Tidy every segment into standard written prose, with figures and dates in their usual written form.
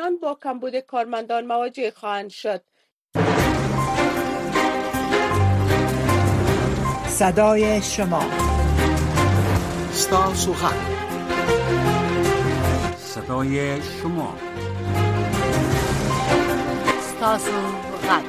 همچنان با کمبود کارمندان مواجه خواهند شد. صدای شما، ستاسو غږ، صدای شما، ستاسو غږ.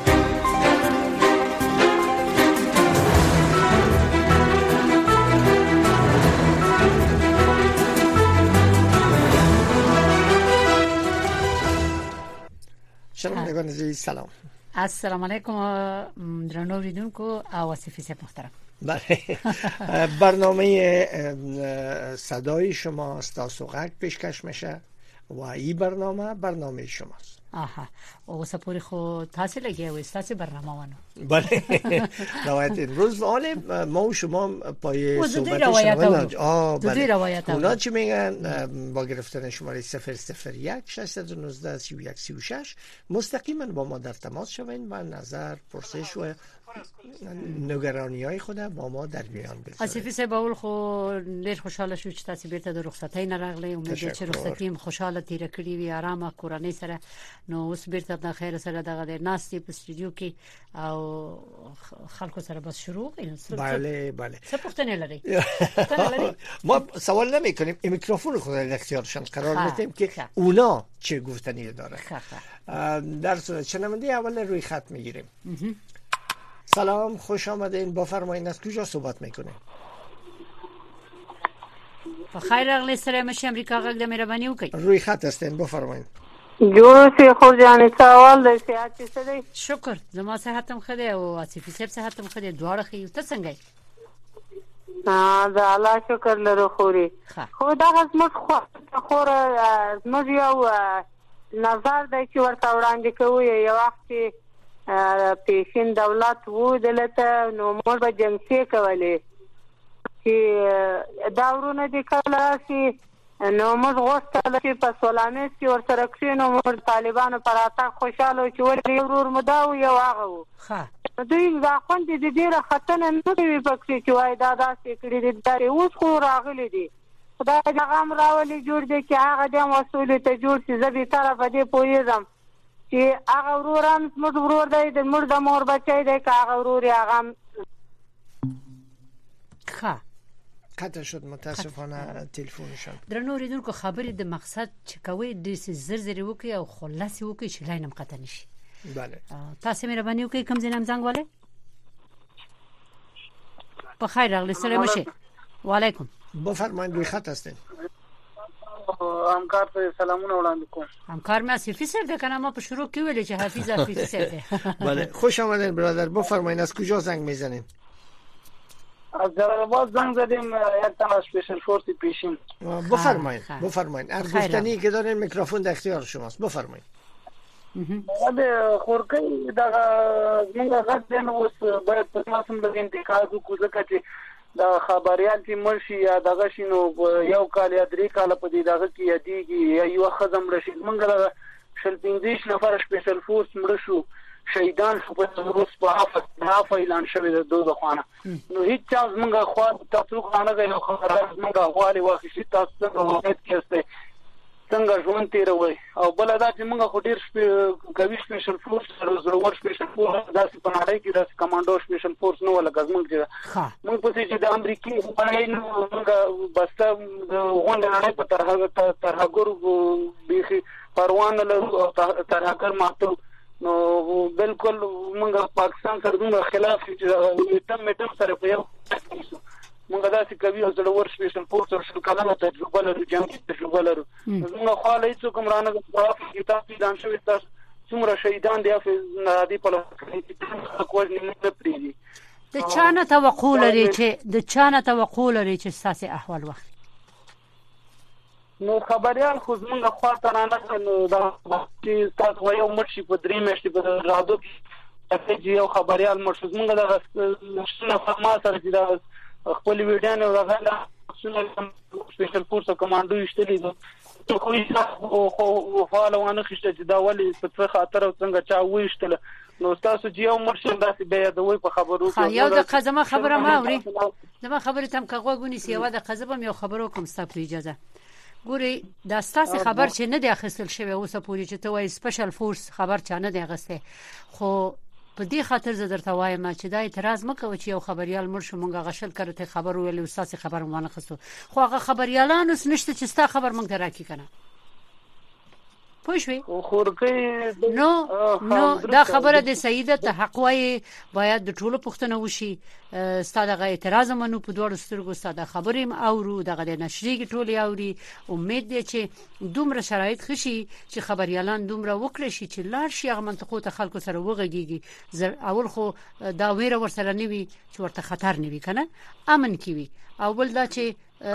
شنوندگان عزیز سلام. السلام علیکم درنو اوریدونکو او آصفی صاحب محترم. بله، برنامه صدای شما ستاسو غږ پیشکش میشه و این برنامه شماست. آها، اوس پوری خو تاسو لګي او تاسو برنامه ونه. بله، روایت امروز ما و شما پای صحبت روایت اونا چی میگن؟ با گرفتن شماره 001 619 3136 مستقیما با ما در تماس شوین و نظر، پرسش و نگرانی های خود با ما در میان بذارید. آصفی صاحب اول خو ډیر خوشاله شو چې تاسو بیرته د رخصتۍ نه راغلی. امید چې رخصتۍ خوشاله تیر کړی وي، آرامه کورنۍ سره. نو اوس بیرته د خیر سره دغه ناستي په استودیو کې او خلکو سره بس شروع. بله بله. څه پوښتنه لري؟ ما سوال نمی‌کنیم، این میکروفون خود در اختیارشان قرار میدیم که اونا چه گفتنی داره. در صورت شنونده اول روی خط میگیریم. سلام، خوش آمدین. بفرمایید از کجا صحبت میکنین؟ بخیر راغلی. سره مشه امریکا غږ د مهرباني وکړئ. روی خط هستین، بفرمایید. جوړ خور جان سوال د صحت څه دی؟ شکر، زما صحتم ښه دی او آصفی صاحب صحتم ښه دی، دواړه ښه یو. ته څنګه یې؟ دا الله شکر لرو خوري. خو دا زموږ خور زموږ یو نظر دی چې ورته وړاندې کوو. یو وخت چې پیشین دولت وو دلته نو موږ به جنګسي کولې چې دا ورونه دي کله چې نو موږ غوښتل چې په سولانیس کې ورسره کښېنو. موږ طالبانو پر راتګ خوشاله چې ولې ورور مو دا و یو هغه و. دوی دا خوندې د ډېره ختنه نه کوي پکې چې وایي دا داسې کړي دي. دا اوس خو راغلي دي، خدای دې هغه هم راولي جوړ دی چې هغه دې هم وسولې ته جوړ شي. زه بېطرفه په دې پوهېږم چې هغه ورور هم زموږ ورور دی، د موږ د مور بچی دی. که هغه ورور یې هغه هم قطع شد متاسفانه تلفونشان. درنو اوریدونکو خبرې د مقصد چې کوي د زر زر وکي او خلاص وکي چې لاینم قطع نشي. بله، تاسو مهرباني وکړئ کوم ځای نام زنګ والے. بخیر راغلی. سلام شه. وعلیکم. بفرمایید، روی خط هستین. همکار ته سلامونه وړاندې کوم. همکار مې آصفی صاحب ده کنه، ما په شروع کې ویل چې حافظ آصفی صاحب ده. بله، خوش آمدین برادر. بفرمایید از کجا زنگ میزنین؟ از جلال‌آباد زنگ زدیم، یک تن از اسپیشل فورس پیشین. بفرمایید. هر گفتنی که دارین میکروفون در اختیار شماست. بفرمایید. دا خورکۍ دا موږ غږ دین اوس باید په تاسو باندې انتقاد وکړو ځکه چې دا خبريال چې مرشي یا دغه شنو یو کال یا درې کال په دې دغه کې یادېږي یا یو خزم رشید موږ له شل 15 نفر سپیشل فورس مړ شو، شهیدان شو په روس په هفه اعلان شوی د دوه خوانه. نو هیڅ چا موږ خو تاسو غواړئ یو خبره موږ غواړي واخیستي تاسو څنګه وخت کېسته څنګه ژوند تیروي. او بل دا چې موږ خو ډیر کوي سپیشل فورس زړور سپیشل فورس داسې په نړۍ کې داسې کمانډو سپیشل فورس نو لکه موږ چې موږ په چې د امریکای په اړه موږ بس غونډه نه په ترهګر به پروان له ترهګر ماته. نو بالکل موږ پاکستان سره دومره خلاف چې میټم سره په یو موږ داسې کوي او زړور سپیشل فورس او شل کلمه تجربه لرو، جنگي تجربه لرو. موږ خو له هیڅ کوم رانه په کتاب کې دان شوی تاسو څومره شهیدان دي په نادي په لکه کې کوژ نه پریږي. د چانه توقع لري چې ساسي احوال وخت نو خبريال خو موږ خاطر نه نو دا چې تاسو یو مرشي په درې میاشتې په رادیو کې یو خبريال مرشي موږ د شنه فرما سره چې خپل ویډیو راغله سپیشل فورس کمانډو یشتلی دي خو خو فعالونه خشته چې دا ولې په څه خاطر او څنګه چا وښتل. نو تاسو چې یو مرشد داسې بیا دوی په خبرو کې یو د قزمه خبره ما اوري، زما خبره تم کغوګونی سیوا د قزبم یو خبرو کوم ستاسو اجازه. ګوري دا ستاسو خبر چې نه دی اخیستل شوی اوسه پوری چې ته وای سپیشل فورس خبر چا نه دی اغسته خو په دې خاطر زه درته وایم چې دا اعتراض مکو چې یو خبريال مرشو مونږه غشل کړه ته خبر ویل استاد خبر مونږ نه خستو خو هغه خبريالان اوس نشته چې ستا خبر مونږ ته راکی کنه پوښوي نو دا خبره د سیده ته حق وای باید د ټولو پښتنه وشي ستاده غا اعتراض منو په دوړ سترګو ستاده خبرې اورو دغه د نشریږي ټولي اوري امید دي چې دومره شرایط خشي چې خبريالان دومره وکړي شي چې لار شي هغه منطقو ته خلکو سره وغږیږي اول خو دا ویره ورسره نیوي چې ورته خطر نیوي کنه امن کیوي اول دا چې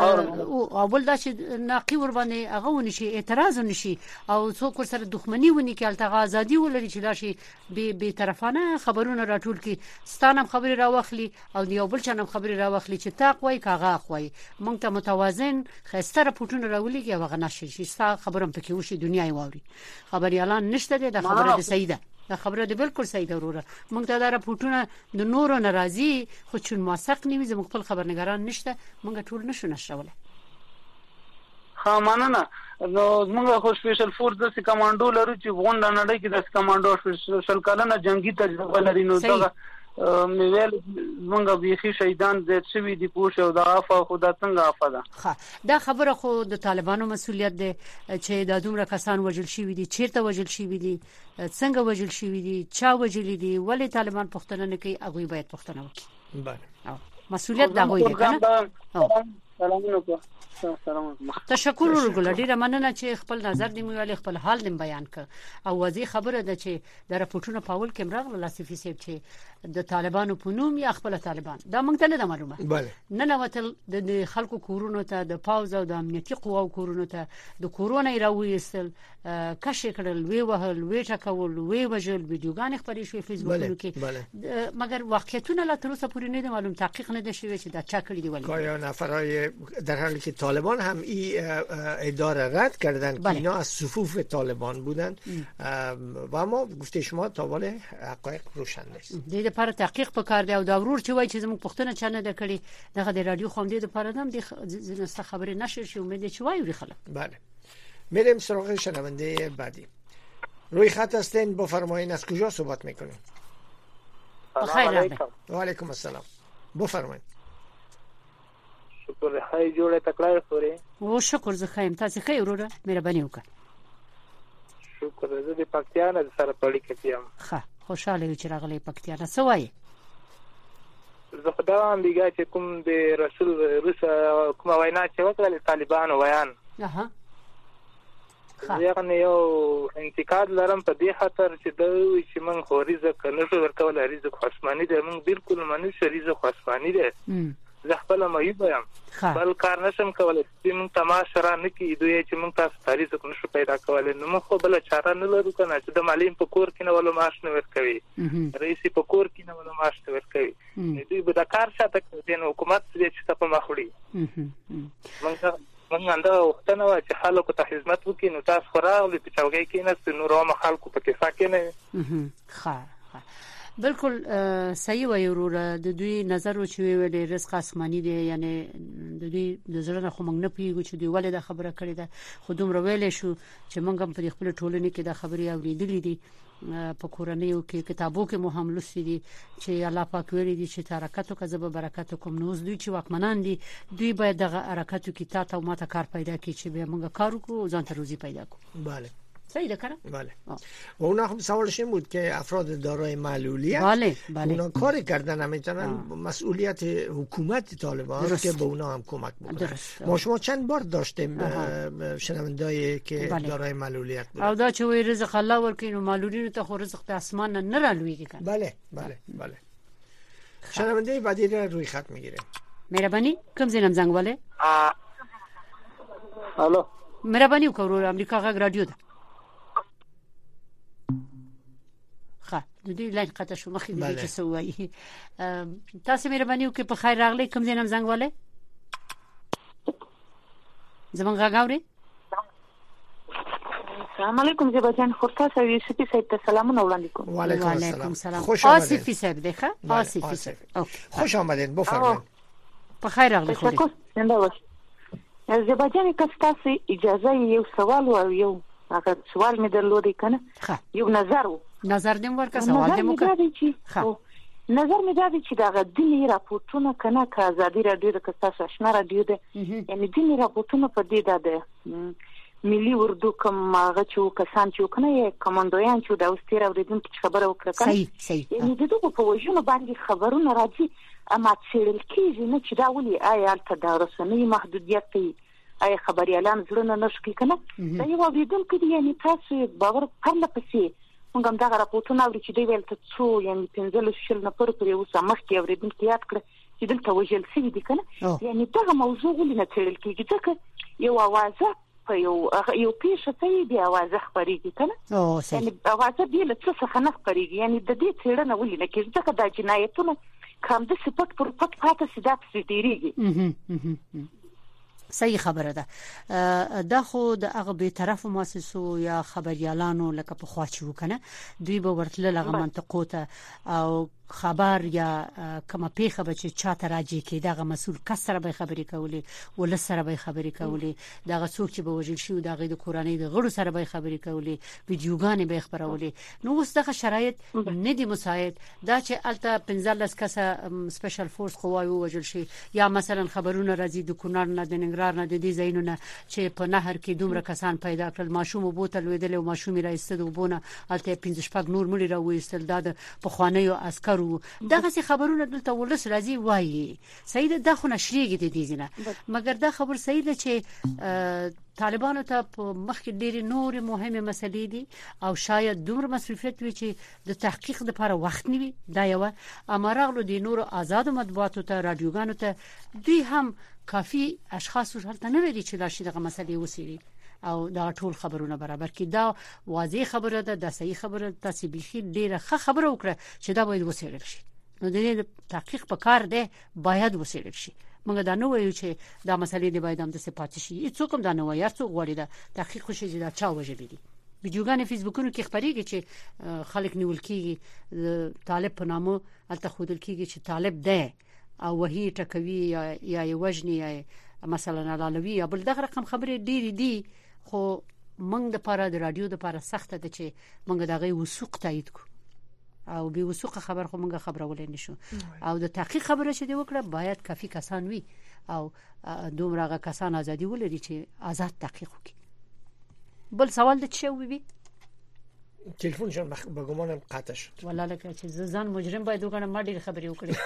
ناقي ور باندې هغه ونشي اعتراض ونشي او څوک سره دښمنی ونی کې التغا ازادي ولري چې لاشي به طرفانه خبرونه راټول کی ستانم خبري راوخلي او یو بل چنم خبري راوخلي چې تاقوي کاغه خوي مونږ ته متوازن خسته پټونه راولي کې هغه نشي چې ستا خبرم پکې وشي دنیا یې ووري خبري اعلان نشته د خبره د سیده دا خبره دی بالکل صحیح ده وروره موږ ته دا راپورټونه د نورو ناراضي خو چون موثق نیوي زموږ خپل خبرنګاران نشته موږ ټول نشو نشوله ها مننه نو موږ خو سپیشل فورس د کمانډو لرو چې غونډه نړۍ کې د کمانډو سپیشل کلنه جنگي تجربه لري نو دا میویل موږ به شهیدان د شوی دی پوښ او د افا خو د څنګه افا ده دا خبره خو د طالبانو مسولیت ده چې د دومره کسان وجل شي دي چیرته وجل شي دي څنګه وجل شي دي چا وجل دي ولی طالبان پښتنه نه کوي هغه باید پښتنه وکړي بله مسولیت دا وایي کنه سلام تشکر ورګل ډیره مننه چې خپل نظر دې مویل خپل حال دې بیان ک او واضح خبره ده چې د راپورټونو پاول کې مرغله لاسفي سیب چې د طالبانو په نوم یا خپل طالبان دا مونږ ته نه معلومه بله نه نوتل د خلکو کورونو ته د پاوز او د امنیتي قواو کورونو ته د کورونا راوېستل کښې کړل وی وهل وی ټکول وی وجل ویډیوګان خبرې شوې فیسبوک کې مګر واقعیتونه لا تر اوسه پورې نه معلوم تحقیق نه شوی چې دا چا کړی دی ولی یا نفرای در حالی که طالبان هم این اداره رد کردن که اینا از صفوف طالبان بودن و اما گفته شما تاوال حقایق روشن نیست دیده پر تحقیق پکار دی او دا ورور چې وای چې زموږ پښتنه چنه د کړي دغه د رادیو خو دې پر ادم د زنسته خبرې نشر شي امید چې وای خلک بله میریم سراغ شنونده بعدی روی خط هستین بفرمایید از کجا صحبت میکنین سلام علیکم و علیکم السلام بفرمایید شکر خی جوړه تکلای خوري او شکر زه خایم تاسو خی وروره مهرباني وکړه شکر زه د پکتیانه سره پړی کتیم ښه خوشاله چې راغلی پکتیانه سوای زه خدام دیګه چې کوم د رسول روس کوم وینا چې وکړل طالبانو بیان اها یعنی یو انتقاد لرم په دې خاطر چې دوی چې موږ خو رزق نه شو ورکول رزق خصمانی دی موږ بالکل منو چې رزق خصمانی دی زه خپل مې یم بل کار نشم کولای چې موږ تماشه را نه کی دوی چې موږ تاسو رزق نشو پیدا کولای نو موږ خو بل چاره نه لرو کنه چې د معلم په کور کې نه ولو معاش نه ورکوي رئیس په کور کې نه ولو معاش نه ورکوي دوی به د کار شاته کوي نو حکومت دې چې په مخړي موږ انده وختنه وا چې خلکو ته خدمت وکړي نو تاسو خورغلی په چوکۍ کې نه نو رومه خلکو په کې ساکنه ښه بالکل صحیح وایي وروره د دوی نظر او چې ویلې رزق آسماني دی یعنی د دوی د زړه خو موږ نه پیګو چې دوی ولې دا خبره کړې ده خو دومره ویلې شو چې موږ هم په خپل ټولنې کې دا خبرې اوریدلې دي په کورنیو کې کتابو کې مو هم لوستي دي چې الله پاک ویلي دي چې حرکتو کې زب برکت کوم نو دوی چې واکمنان دي دوی باید دغه حرکتو کې تا ماته کار پیدا کړي چې به موږ کار وکړو ځان ته روزي پیدا کړو بله صحیح ده کنه بله و اونا هم سوالش این بود که افراد دارای معلولیت بله اونا کاری کردن نمیتونن مسئولیت حکومت طالبان که به اونا هم کمک بکنن ما شما چند بار داشتیم شنوندایی که دارای معلولیت بودن او دا چې وی رزق الله ورکینو معلولینو ته خو رزق د اسمان نه رالویږي کنه بله شنونده بعدی رو روی خط میگیره مهرباني کوم زینم زنګ والے الو مهرباني وکړو امریکا غږ رادیو ده د دې لاین قطه شو مخې دې چې سوایي تاسو مهرباني وکړئ په خیر راغلی کوم ځای نم زنګ والے زمونږ غاوري السلام علیکم زه بچان خورتا سوي سپي صاحب ته سلامونه وړاندې کوم وعلیکم السلام خوش آمدید آصفی صاحب ده آصفی صاحب خوش آمدید بفرمایید په خیر راغلی خوري زباجان کستاسي اجازه یو سوال او یو هغه سوال مې درلودی کنه یو نظر دې ورکړه سوال دې وکړه نظر مې دا دی چې دا غدنی راپورټونه کنه که ازادي رادیو د کستاس آشنا رادیو ده یعنی دنی راپورټونه په دې ده ملي اردو کوم هغه چې کسان چې کنه کمانډویان چې د اوستیر اوریدونکو خبره وکړه صحیح یعنی دغه په وجونه باندې خبرونه راځي اما څېړل کېږي نه چې دا ولي آیا البته د رسنۍ محدودیت دی آیا خبريالان زړه نه شي کنه دا یو اوریدونکو دی یعنی تاسو باور پرله پسې موږ هم دا راپورټونه اوري چې دی ویل ته څو یعنی 15 نفر پر یو سمخ کې اوریدونکو یاد کړ چې دلته وجل سوي دي کنه یعنی دا موضوع ولې نه څېړل کېږي ځکه یو اوازه په یو پیښه ته دی اوازه خبرېږي کنه یعنی اوازه دی له څه څخه نه خبرېږي یعنی د دې څېړنه ولې نه کېږي ځکه دا جنایتونه کوم د سپټ پر پټ پاتې سیده پسې صحیح خبره ده دا خو د هغه به طرف مؤسسو یا خبريالانو لکه په خوا چې وکنه دوی به ورتل لغه منطقو ته او خبر یا کومه پیښه به چې چاته راځي کې دغه مسول کس سره به خبرې کولې ول سره به خبرې کولې دغه څوک چې به وجل شي دغه د کورنۍ د غړو سره به خبرې کولې ویډیوګانې به خبرولې نو اوس دغه شرایط نه دي مساعد دا چې الته 15 کسه سپیشل فورس قواوی وجل شي یا مثلا خبرونه راځي د کونړ نه د ننګرهار نه د دې ځایونو چې په نهر کې دومره کسان پیدا کړل ماشوم بوتل ویدل او ماشوم راځي د وبونه الته 15 نور مړي راوېستل د په خوانیو عسکر دغه څه خبرونه دلته ولس راځي وایي سید د خو نشریږي د دې نه مګر دا خبر سید چې طالبانو ته په مخ کې ډېری نور مهمه مسلې دي او شاید دومره مصرفیت وي چې د تحقیق لپاره وخت نیوي دا یو امرغلو دي نور آزاد مطبوعاتو ته رادیوګانو ته دوی هم کافي اشخاص ورته نه لري چې دا شي دغه مسلې وسیري او دا ټول خبرونه برابر کی دا واضح خبره ده د صحیح خبره تاسو بيخي ډیره ښه خبره وکړه چې دا باید وسیړل شي نو د دې تحقیق په کار ده باید وسیړل شي موږ دا نو وایو چې دا مسلې دی باید هم د سپاتې شي هیڅ کوم دا نو وایي څو غوړي ده تحقیق شي چې دا چا وجه دي ویډیوګان فیسبوکونو کې خبرېږي چې خلک نیول کیږي طالب په نامو الته خودل کیږي چې طالب ده او وਹੀ ټکوي یا وجنی یا مثلا علوي یا بل دغه رقم خبرې ډېری دي خو موږ د پاره د رادیو د پاره سخت ده چې موږ دغه وثوق تایید کو او به وثوق خبر خو موږ خبرولې نشو او د تحقیق خبره چې دی وکړه باید کافي کسان وي او دومره کسان ازادي ولري چې آزاد تحقیق وکړي بل سوال د څه وي تلفون شم بګومانم قاطع شد والله لکه چې ځان مجرم باید وګڼم ما ډېر خبرې وکړې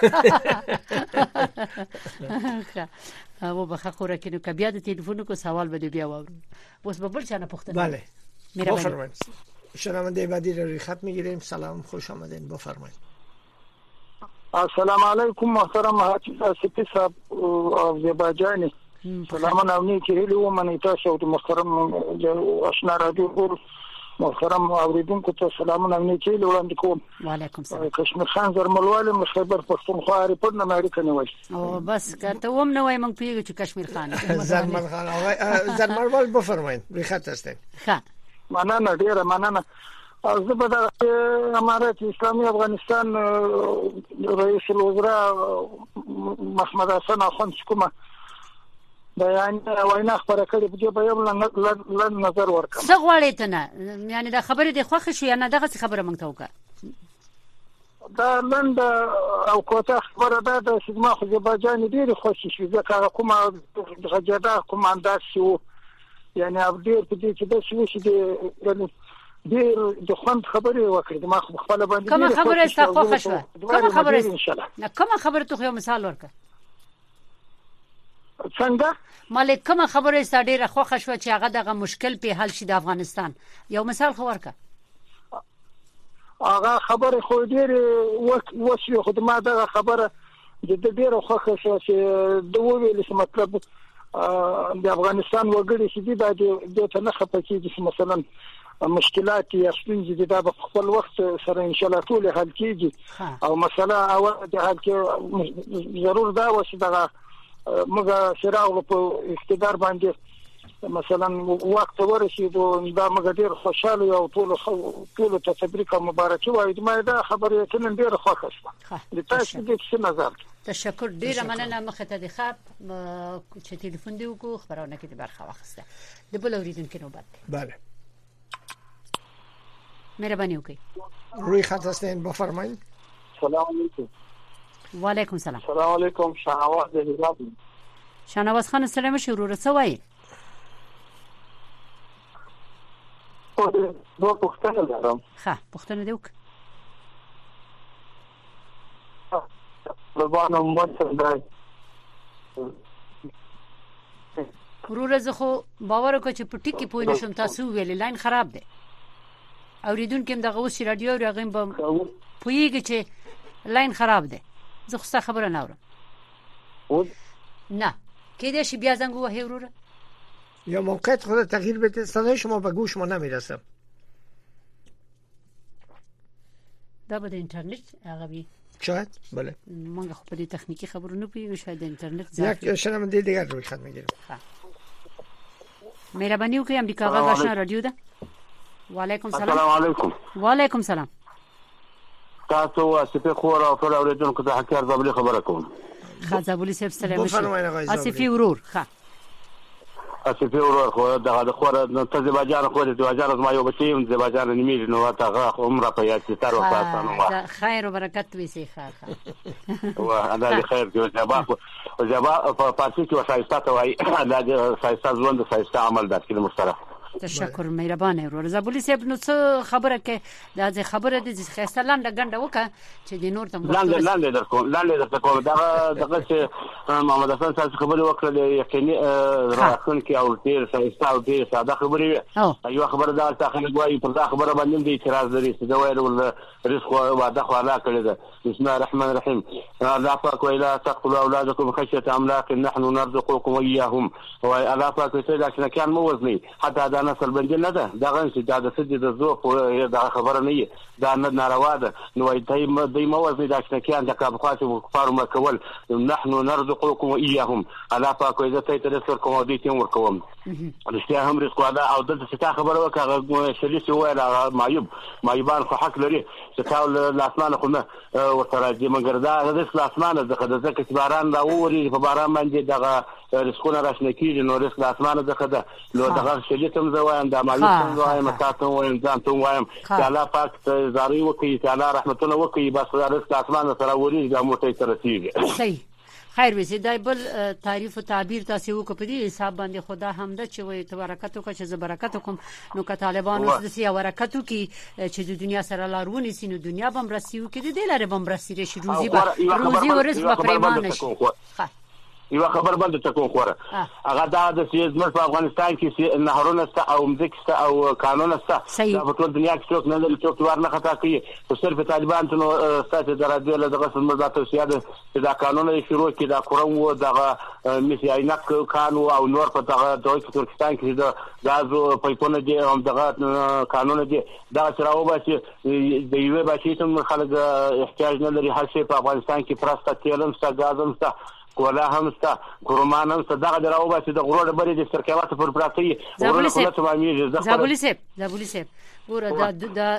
او به خبره کې نو کبیا د تلیفون کو سوال بده بیا وورو اوس به بل چانه پوښتنه بله بفرمایید شنونده بعدی رو خط میگیریم سلام خوش آمدین بفرمایید السلام علیکم محترم حاجی سپی صاحب آذربایجانی سلام نامنی که هلو من تاسو د محترم آشنا رادیو محترم اوریدونکو ته سلامونه امنیتي وړاندې کوم وعلیکم السلام کشمیر خان زرملواله مخبر پښتونخوا ریپورت نه امریکا نه وای او بس کته ووم نه وای مونږ پیږو چې کشمیر خان زرمل خان آقای زرملوال بفرمایید ریخت هستین ها مننه ډیره مننه زه به د امارات اسلامي افغانستان رئیس الوزراء محمد حسن اخوند کومه بیان وینا خبره کړې په دې په یو نظر ورکړم څه غواړې ته نه یعنی دا خبره د خوښ شو یا نه دغه خبره مونږ ته وکړه دا لند او کوته خبره ده د سیمه خو زباجان ډېر خوشی شو ځکه کومه غجدا کومه انداز شو یعنی ابډیر په دې چې د شو شي ډېر د خوند خبره وکړه ما خپل باندې کومه خبره ست خوښ شو کومه خبره نه کومه خبره ته یو مثال ورکړه څنګه مالک کومه خبره ست ډېر خوښ شو چې هغه دغه مشکل په حل شي د افغانستان یو مثال خو ورکړه هغه خبره خو ډېر وشي خو ما دغه خبره د ډېر خوښ شو چې د ویل څه مطلب د افغانستان وګړي چې د ته نه خپکیږي چې مثلا مشکلات یا ستونزې د خپل وخت سره ان شاء الله ټول حل کیږي او مسله او د حل کې ضرور دا و چې دغه موږ شراغ په اقتدار باندې مثلا وخت ورسېدو دا موږ ډېر خوشاله یو ټول ته تبریک او مبارکي وایم ما دا خبره ته نن ډېر خوښه شوه د تاسو د څه نظر تشکر ډیره مننه مخه ته د خاب چې ټلیفون دی وکړو خبرونه کې د برخه واخسته د بل اوریدونکو نوبت بله مهرباني وکړئ روی خط هستین بفرمایید سلام علیکم و علیکم سلام سلام علیکم شهنواز هرات شهنواز خان سلام شروع رسوي نو پښتنه لرم ښه پښتنه دی وک لبانه مونږ ورور زه خو باور وکړ چې پټی کې پوه نشم تاسو ویل لاین خراب دی اوریدونکو هم دغه اوس رادیو راغیم به پویږي چې لاین خراب دی زه خو څه خبره نه اورم نه کېدې شي بیا زنګ وهي وروره یا موقعیت خود تغییر بده صدای شما به گوش ما نمیرسه دا به د اینټرنیټ هغه وی شاید بله مونږ خو په دې تخنیکی خبرونه پیږو شاید د اینټرنیټ ځکه یک شنونده دیگر روی خط میگیرم مهرباني وکړئ امریکا غږ آشنا رادیو ده وعلیکم سلام السلام علیکم وعلیکم سلام تاسو اسفه خور او ټول اوریدونکو ته حکار زبلی خبره کوم خزابولی صاحب سلام علیکم اسفه ورور ښه اسفه ورور خو دغه خور ته زباجان خو د زباجان ما یو بچیم زباجان نیمه نو تا عمره په یاد تر وخت نو خیر او برکت وي سي ښه و انا خیر کې جواب په پاتې کې وسایسته ته وای دا سایسته ژوند سایسته عمل د کله مشترک تشکر مهربانه ورور زبولی صاحب نو څه خبره کې دا خبره دي چې خسته لنډه ګنده وکړه چې د نور تم لاندې در کوم دغه چې محمد حسن صاحب خبره وکړه یقیني راخون کې او ډیر ساده ساده خبره یو خبره دا تاخنه غواړي پر دا خبره باندې د اعتراض لري چې دا وایي رزق وعده خو الله کړی ده بسم الله الرحمن الرحیم الله پاک ویلا تقتلوا اولادکم خشيه املاق نحن نرزقكم واياهم الله پاک ویلا چې کان مو وزني حتی دا نسل بندي نه ده دا غن چې دا د سدي د ذوق دا خبره نه دا نه ناروا ده نو دای مو وزني دا چې کان د کابخات او کفار مکول نحن نرزقكم واياهم الله پاک ویلا ته تر سر کوم دي تیم ورکوم رښتیا هم رزق وعده او د څه خبره وکړه شلیس ویلا مایبان خو حق لري چې تاول لاسمانه خو نه ورته دي مګر دا د لاسمانه د ځکه چې باران دا ووري په باران باندې دغه رزقونه راشنه کیږي نو رزق لاسمانه دغه نو دغه شلیتم زوایم د مایوسم زوایم تاسو وایم ځان ته وایم چې الله پاک ته زاري وکړي چې الله رحمتونه وکړي بس رزق لاسمانه سره وري دا موټی سره تیږي صحیح خیر وسی دای بل تعریف او تعبیر تاسو وکړه په دې حساب باندې خدا حمد چې وي تبرکاتو کا چې زبرکات کوم نو که طالبانو د سیا ورکاتو کی چې د دنیا سره لارونی سینو دنیا بم رسیو کې د لاره بم رسیره شي روزي ورس په پریمان شي یو خبر باندې تکو خوره هغه دا د سیاست په افغانستان کې نهرونه ست او مځکه او قانون ست دا په ټول دنیا کې څوک نه لري څوک ورنه خطا کوي خو صرف طالبان ته نو ستاسو درجه له دغه سمزات او سیاده چې دا قانون شروع کې دا قرآن و دغه مسی عینک قانون او نور په دغه دوی ترکستان کې دا غازو پایپونه دي هم دغه قانون دي دا چراو باسي د یو باسي ته خلک احتیاج نه لري هر شي په افغانستان کې پرسته تیلم ست غازم ست ولا هم ستا ګورمان هم دغه دراو باسي د غرور بری د سرکوات پر پراتی ورونه کوله تمامي زابولي سیب ګوره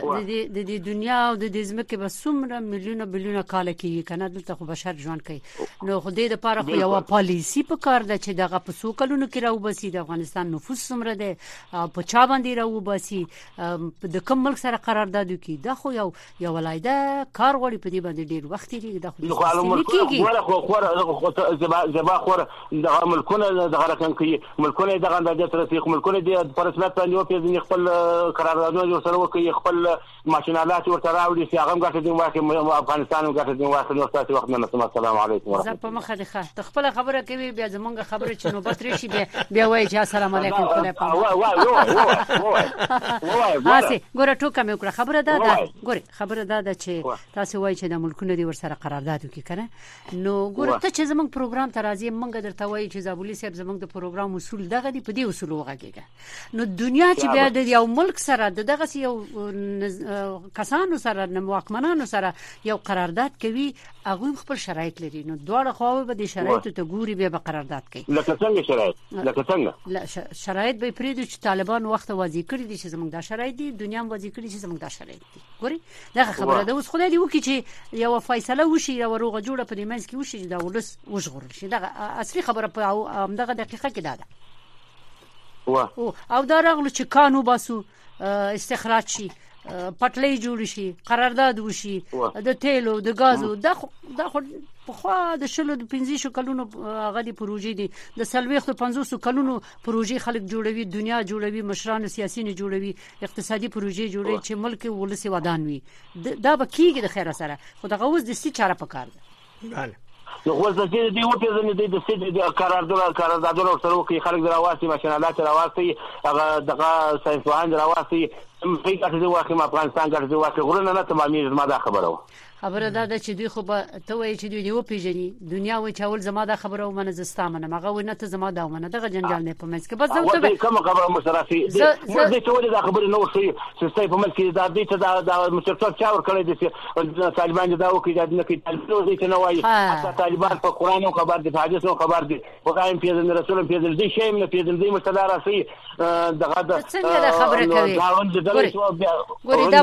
د دنیا او د ځمکې به څومره میلیونه بلیونه کال کېږي کنه دلته خو بشر ژوند کوي نو خو دې د پاره خو یو پالیسی په کار ده چې دغه په څو کلونو کې راو باسي د افغانستان نفوس څومره ده په چا باندې راو باسي د کوم ملک سره قرارداد وکړي دا خو یو ولایده کار غوړي په دې باندې ډیر وخت دی دا خو زبا خور د ملکونه د غرقن کوي ملکونه دغه د ترافیق ملکونه د پرسمت باندې او په خپل قراردادونه سره وکړي خپل ماشينالات ورته راوړي چې هغه ګټه دی واکه افغانستان ګټه دی واکه نو تاسو وخت نه السلام علیکم ورحمت الله زه په مخه ده خپل خبره کوي بیا زمونږ خبره چې نو بتري شي بیا وایي چې السلام علیکم خدای په وای ګوره ټوکه مې وکړه خبره ده ګوره خبره ده چې تاسو وایي چې د ملکونو دی ور سره قرارداد وکړي کنه نو ګوره ته چې زمونږ پروګرام ته راځي مونږ درته وایي چې زابولي صاحب زمونږ د پروګرام اصول دغه دی په دې اصول وغږیږي نو دنیا چې بیا د یو ملک سره دغه یو کسانو سره واکمنانو سره یو قرارداد کوي هغه خپل شرایط لري نو دواړه خواوې به د شرایطو ته ګوري به قرارداد کوي لکه څنګه شرایط لکه څنګه لا شرایط به پریدو چې طالبان وخت واضح کړی دي چې زمونږ د شرایط دي دنیا واضح کړی چې زمونږ د شرایط دي ګوري دا خبره ده اوس خدای دې وکړي چې یو فیصله وشي یو روغه جوړه په دې منځ کې وشي دا ولس وژغورل شي دا اصلي خبره په همدغه دقیقه کې ده او دا راغلو چې کانو باسو استخراج شي پټلۍ جوړ شي قرارداد وشي د تیلو د غازو د خو په خوا د شلو د 15 کلونو غدي پروژې دي د 50 کلونو پروژې خلک جوړوي دنیا جوړوي مشران سیاسيين جوړوي اقتصادي پروژې جوړوي چې ملک ولسی ودان وي دا به کیږي د خیر سره خو د غوز د ستې چاره پکار ده بله نو خو ځکه دې وته ځنې د ستې د قراردادونو سره کې خلک دراواسي ماشينالات راواسي هغه دغه ساينسوان راواسي افریقا ته واخې ما افغانستان ته واخې غرونه نه تمامي زما دا خبره ده چې دوی خو به ته وایي چې دوی یو پیژني دنیا وایي چې اول زما دا خبره ومنه زستامنه مغه ونه ته زما دا ومنه دغه جنجال نه پمنځ کې بس زه ته کوم خبره مشرفي دې ته ولې دا خبره نو شي چې ستای په ملک کې دا دې ته دا مشرفات چاور کړی دي چې طالبان دا وکړي دا نه کوي طالبان دې نه وایي حتی طالبان په قران او خبر دي حدیث او خبر دي وقایم پیژن رسول پیژن دي شی نه پیژن دي مستدار سي دغه دا څنګه دا خبره کوي ګوري دا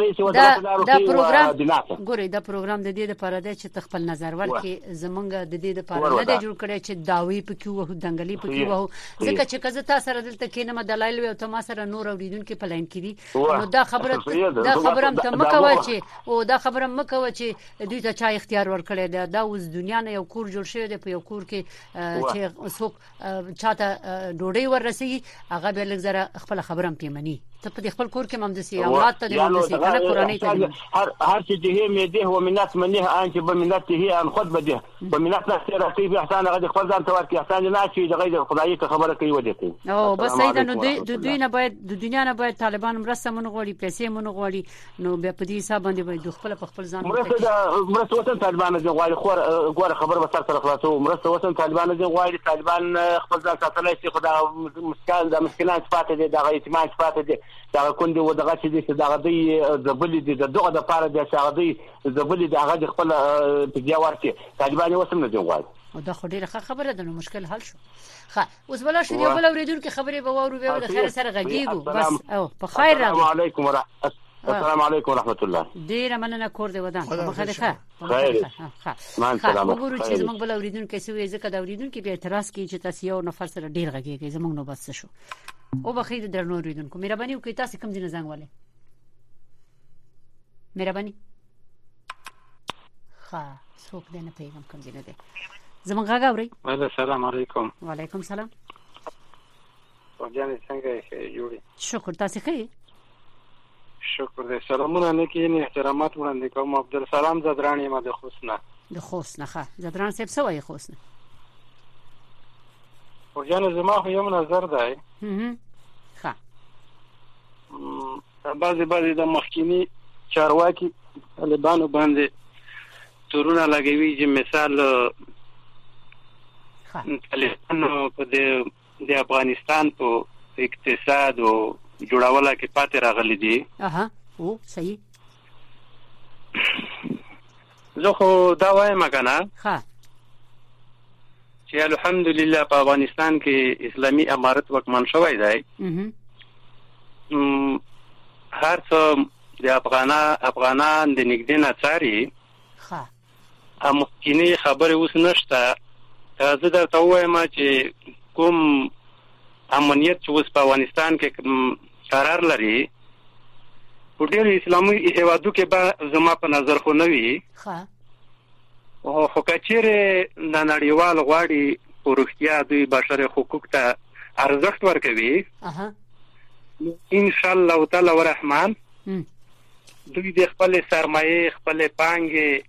پروګرام د دې لپاره دی چې تخپل نظر ورکړي زمونږ د دې لپاره نه دی جوړ کړی چې داوی پکې وو دنګلي پکې وو ځکه چې کزه تاسو سره دلته کینم دلایل او تاسو سره نور اوریدونکو پلان کړي نو دا خبره ته مکوه چې او دا خبره مکوه چې دوی ته چا اختیار ورکړي دا اوس دنیا نه یو کور جوړ شوی دی په یو کور کې چې څوک چاته ډوډۍ ورسي هغه به لږ خپل خبرم پیمني ته په خپل کور کې ممدسي اولاد ته ممدسي کله قرآني ته هر چې دې مېده و منات منه ان چې بمنات هي ان خود بده بمنات نه سره کوي احسان غد خپل ځان ته ورکړي احسان نه چې د غیر خدای ته خبره کوي ودی او بس سیدا نو د دوی نه باید د دنیا نه باید طالبان مرسته مونږ غوړي پیسې مونږ غوړي نو به په دې حساب باندې باید خپل ځان مرسته وطن طالبان نه غوړي خو خبره به سره خلاصو مرسته وطن طالبان نه غوړي طالبان خپل ځان ساتلای شي خدای مشکلات پاتې دي د اعتماد پاتې دي دا کوم دی ودغه چې دا غدي زبلې دي دغه د پاره د شاغدي زبلې د هغه خپل پیډیا ورته طالبان وسم نه جوړ او دا خو ډیره خبره ده نو مشکل حل شو ښه اوس بل شو دی بل اوریدونکو خبرې به وورو به د خیر سره غږیږو بس او په خیر راغلی السلام علیکم ورحمه الله ډیره مننه کور دی ودان په خیر ښه وګورو چې زموږ بل اوریدونکو څه ځکه دا اوریدونکو به اعتراض کوي چې تاسو یو نفر سره ډیر غږیږي زموږ نو بس شو او بخیر درنو اوریدونکو مهرباني وکړئ تاسو کوم ځای زنګ والے مهرباني ښه څوک دې نه پیغام کوم ځای نه زمونږ غاګه اوري السلام علیکم وعلیکم السلام ورجانې څنګه یې جوړي شکر تاسو ښه شکر دې سلامونه نه کینې احترامات وړاندې کوم عبدالسلام زدرانی ما د خوسنه ښه زدران صاحب څه وایي خوسنه ورجانې زما خو یو نظر دی ښه بعضې د مخکینی چارواکي طالبانو باندې تورونه لګوي چې مثال طالبانو په د افغانستان په اقتصاد او جوړاوله کې پاتې راغلي دي او صحیح زه خو دا وایم کنه چې الحمدلله په افغانستان کې اسلامي امارت وکمن شوی دی هر څه د افغانان د نږدې نه څاري مخکینی خبره اوس نشته زه درته وایم چې کوم امنیت چې اوس په افغانستان کې قرار لري په ډېرو اسلامي هېوادو کې به زما په نظر خو نه وي خو که چیرې د نړیوال غواړي په رښتیا دوی بشر حقوق ته ارزښت ورکوي انشاءالله تعالی ورحمن دوی د خپل سرمایه خپل پانګې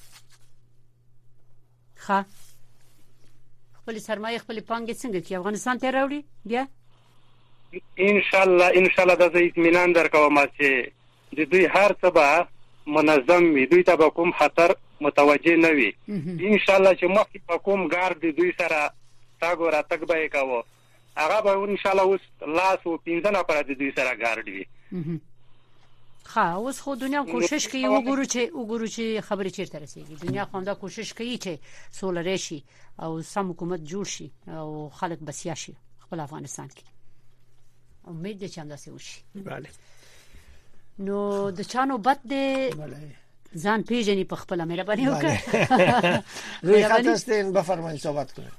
خپل سرمایه خپل پانګې څنګه کې افغانستان ته راوړي بیا انشاءالله د اطمینان درکوم چې د دوی هر څه به منظم وي دوی ته به کوم خطر متوجه نه وي ان شاء الله چې مخکې په کوم ګارد دوی سره تاګ راتګ به کاوه هغه به ان شاء الله اوس لاس او 15 نفر د دوی سره ګارد وي ها اوس خو دنیا کوشش کوي وګورو چې خبرې چیرته رسیږي دنیا خو دا کوشش کوي چې سوله راشي او سم حکومت جوړ شي او خلک بسیا شي خپل افغانستان کې امید دې چې همداسې وشي bale نو د چانو بد دې ځان پیژنې په خپل مهرباني وکړه روی خط هستین بفرمایید صحبت کنید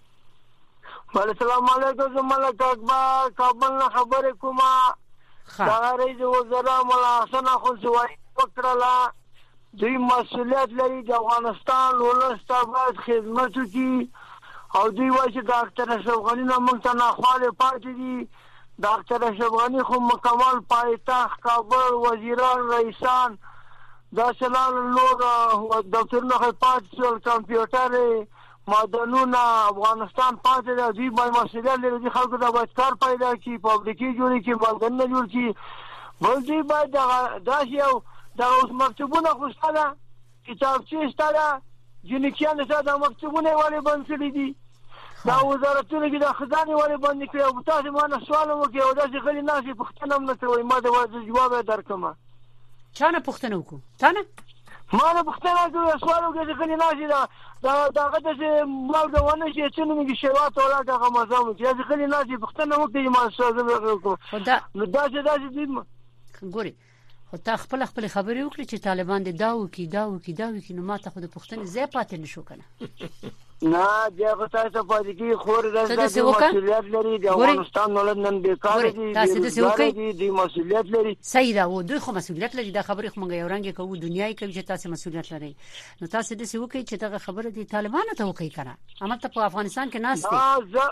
السلام علیکم ملک اکبر کابل نه خبرې کومه دا رئیس وزرا مولا حسن خلصوانی وکړه دوی مسؤلیت لري د افغانستان ولسته باید خدمت وکړي او دوی وایي چې ډاکټر اشرف غنی نه موږ ته ناخواله پاتې دي ډاکټر اشرف غنی خو مکمل پایتخت کابل وزیران رئیسان دا شلال نور دفترونه پاتې شول کمپیوټر معدنونه افغانستان پاتې دی دوی باید مسؤلیت لري خلکو ته باید کار پیدا کړي فابریکې جوړې کړي معدنونه جوړ کړي بل دوی باید داسې یو دا اوس مکتوبونه خوسته ده کتابچې شته ده جنکیان شته دا مکتوبونه ولې بند کړي دي دا وزارتونه کې د خزانې ولې بند کړي او تاسو ما نه سوال وکړئ او داسې غلي ناسې پوښتنه هم نه کوئ ما د جواب درکړم چا نه پوښتنه وکړو تا نه ما نه پوښتنه کوي سوال وکړي چې غلي ناسې دا هغه چې ما د ونه چې څنګه کې شوات ولا هغه مزام چې غلي ناسې پوښتنه وکړي ما سوال وکړو نو دا چې دې ګوري او تا خپل خبرې وکړي چې طالبان دې داو کې نو ما ته خو د پښتنې ځای پاتې نشو کنه نه دغه تاسو پاتې کې خور راځي مسؤلیت لري د افغانستان ولر نن بیکار دي د مسؤلیت لري صحیح ده و دوی خو مسؤلیت لري دا خبرې خو موږ یو رنګ کوو دنیاي کوي چې تاسو مسؤلیت لري نو تاسو دې څه وکړي چې دا خبره دي طالبانو ته وکړي کنه اما ته په افغانستان کې ناس دي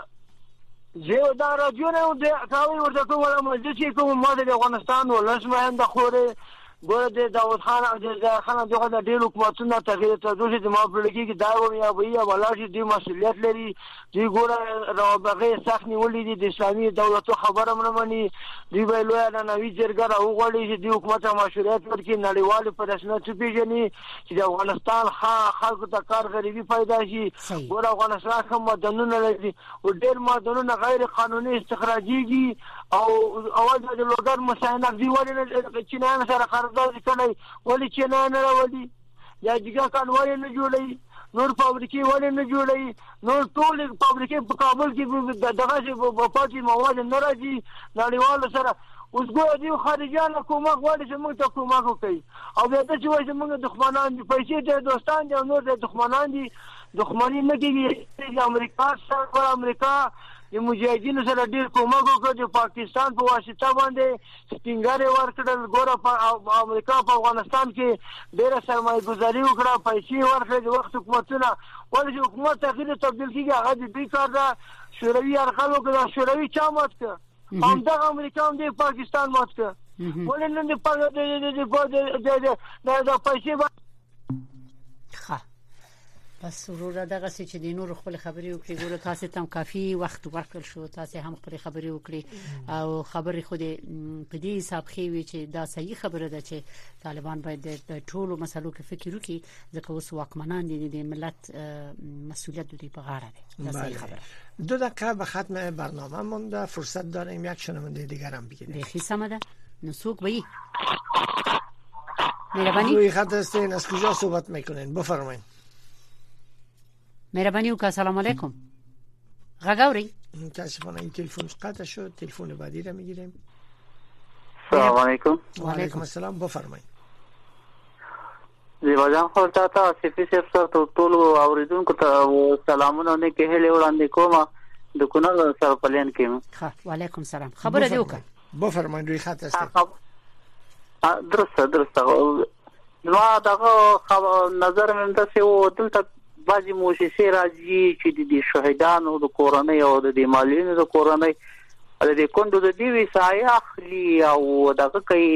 زه دا راځونه د کاوي ورته کوم چې کوم ماده د افغانستان ولسمه هم د خوره ګوره د داوود خان او د خان دغه د ډېر حکومتونو تغییر ته دوی د مافلګي کې دا ویا ویا ولاشي د مسؤلیت لري دی ګوره راوبغه سخت نیولې دي د اسلامي دولت خبره منمني دی ویلو نه نوې جرګه راوغړي چې د حکومت مشروعیت ورکړي نړیوال په رسمیت پیژني چې د افغانستان خلکو ته کار غریبي پیدا شي ګوره افغانستان کوم مدنونه لري او ډېر مدنونه غیر قانوني استخراجيږي او اول د لوګر مساینه دی ولې چې نه سره دا ځکه ولې چې نه راوړي یا جګه کان ولې نه جوړي نور فابریکې ولې نه جوړي نور ټول فابریکې په کابل کې دغه په پاتې مواد نه راځي نړیوال سره اوس ګورې دی خارجيان کومه غواړي چې موږ ته کومه کوي او دا چې وایي چې موږ دښمنان دي پیسې د دوستان دي او نور د دښمنان دي دښمنی نه کوي د امریکا سره امریکا د مجاهدینو سره ډیر کومک وکړ د پاکستان په واسطه باندې سپینګاري ورکړل ګوره په امریکا په افغانستان کې ډیره سرمایه گذاري وکړه پیسې ورکړې د وخت حکومتونه ولې حکومت تغییر تبدیل کیږي هغه د دې کار دا شوروي ارقام وکړه شوروي چا مات کړ هم د امریکا هم د پاکستان مات کړ ولې نن د پیسې ښه بس ورور دغه چې د نور خپل خبرې وکړي ګوره تاسو ته کافي وخت ورکړل شو تاسو هم خپل خبرې وکړي او خبرې خو دې په دې حساب خوي چې دا صحیح خبره ده چې طالبان باید د ټولو مسلو کې فکر وکړي ځکه اوس واکمنان دي د ملت مسئولیت دوی په غاړه ده دا صحیح خبره 2 دقیقه به ختم برنامه مونده فرصت داریم یک شنونده دیگر هم بگیریم بخی سمده نسوک بایی مهربانی روی خط هستین از کجا صحبت میکنین بفرمایید مهربانی وکړه سلام علیکم غاګوري متاسفانه این تلفن قطع شد تلفن بعدی را میگیریم السلام علیکم و علیکم السلام بفرمایید زیبا جان خو تاسو سپیس سره ټول اوریدونکو ته سلامونه نه کې هله وړاندې کوم د کونړ سره پلان کې ښه وعلیکم السلام خبره دی وکړه بفرمایید روی خط هستید درسته نو دغه نظر مې تاسو دلته بعضی موسسې راځي چې د شهیدانو د کورنۍ او د مالینو د کورنۍ د کوندو د دی وسایه اخلي او دغه کوي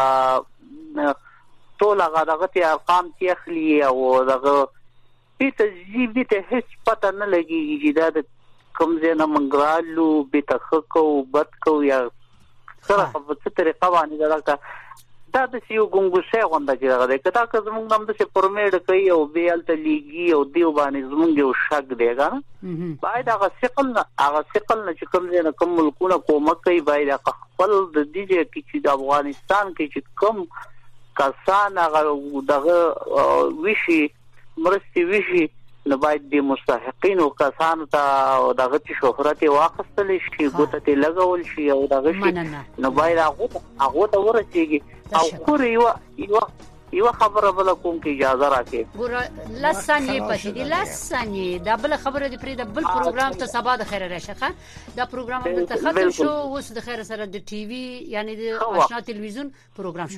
ټول هغه ته ارقام تخلي او دغه په تجزیه دي ته هیڅ پته نه لګيږي چې دا د کوم ځای نه منګرالو به تخکو بد کو یا سره په څه طریقه باندې دا دا د یو ګنګوسه غونډه چې راغله کدا که زمونږ نام د پرمیډ کوي او بیل ته لیږي او دیو باندې زمونږ یو شک دیګا باید هغه ثقل نه چې کوم نه کوم ملکونه کومک کوي باید خپل د دې چې د افغانستان کې چې کوم کسان هغه دغه وشي مرستي وشي نو باید د مستحقین او کسان ته دغه شهرت واخستل شي ګوته ته لګول شي او دغه شي نو باید هغه ته ورسیږي او خور یو خبره بل کوم کې اجازه راکې ګور لسانې پښې دي لسانې دا بل خبره دې پرې د بل پروګرام ته سبا د خیر راشه دا پروګرام ته ختم شو اوس د خیر سره د ټي وي یعنی د آشنا تلویزیون پروګرام